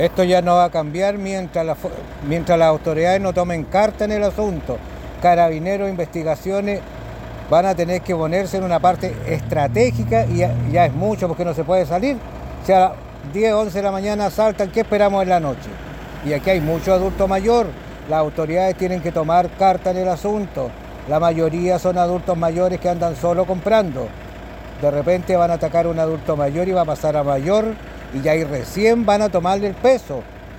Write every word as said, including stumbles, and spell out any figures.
Esto ya no va a cambiar mientras, la, mientras las autoridades no tomen carta en el asunto. Carabineros, investigaciones van a tener que ponerse en una parte estratégica y ya, ya es mucho porque no se puede salir. Si a las diez, once de la mañana saltan, ¿qué esperamos en la noche? Y aquí hay mucho adulto mayor. Las autoridades tienen que tomar carta en el asunto. La mayoría son adultos mayores que andan solo comprando. De repente van a atacar a un adulto mayor y va a pasar a mayor y ya ahí recién van a tomarle el peso.